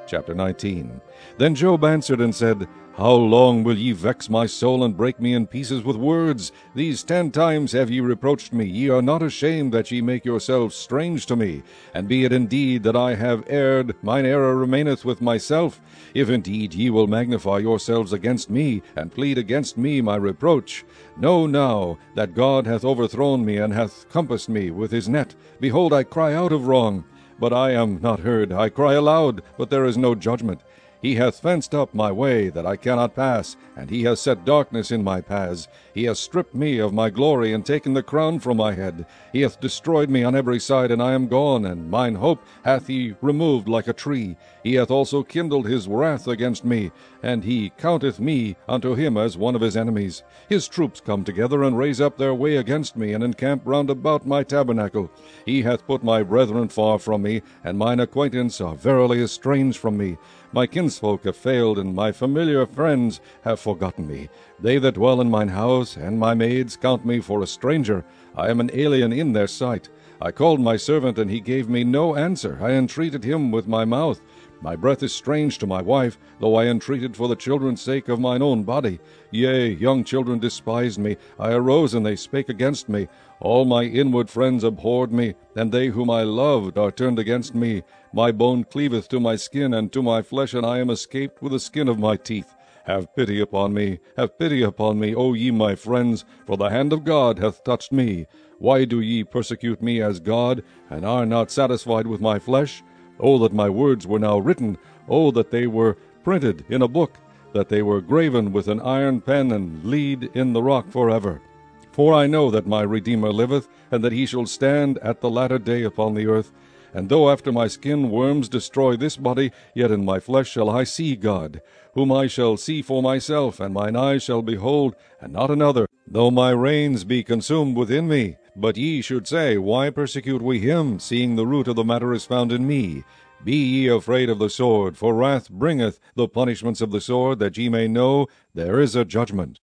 Chapter 19. Then Job answered and said, How long will ye vex my soul, and break me in pieces with words? These 10 times have ye reproached me. Ye are not ashamed that ye make yourselves strange to me. And be it indeed that I have erred, mine error remaineth with myself. If indeed ye will magnify yourselves against me, and plead against me my reproach, know now that God hath overthrown me, and hath compassed me with his net. Behold, I cry out of wrong, but I am not heard. I cry aloud, but there is no judgment. He hath fenced up my way, that I cannot pass, and he hath set darkness in my paths. He hath stripped me of my glory, and taken the crown from my head. He hath destroyed me on every side, and I am gone, and mine hope hath he removed like a tree. He hath also kindled his wrath against me, and he counteth me unto him as one of his enemies. His troops come together, and raise up their way against me, and encamp round about my tabernacle. He hath put my brethren far from me, and mine acquaintance are verily estranged from me. My kinsfolk have failed, and my familiar friends have forgotten me. They that dwell in mine house, and my maids, count me for a stranger. I am an alien in their sight. I called my servant, and he gave me no answer. I entreated him with my mouth. My breath is strange to my wife, though I entreated for the children's sake of mine own body. Yea, young children despised me. I arose, and they spake against me. All my inward friends abhorred me, and they whom I loved are turned against me. My bone cleaveth to my skin, and to my flesh, and I am escaped with the skin of my teeth. Have pity upon me, O ye my friends, for the hand of God hath touched me. Why do ye persecute me as God, and are not satisfied with my flesh? O that my words were now written! O that they were printed in a book, that they were graven with an iron pen, and lead in the rock forever. For I know that my Redeemer liveth, and that he shall stand at the latter day upon the earth. And though after my skin worms destroy this body, yet in my flesh shall I see God, whom I shall see for myself, and mine eyes shall behold, and not another, though my reins be consumed within me. But ye should say, Why persecute we him, seeing the root of the matter is found in me? Be ye afraid of the sword, for wrath bringeth the punishments of the sword, that ye may know there is a judgment.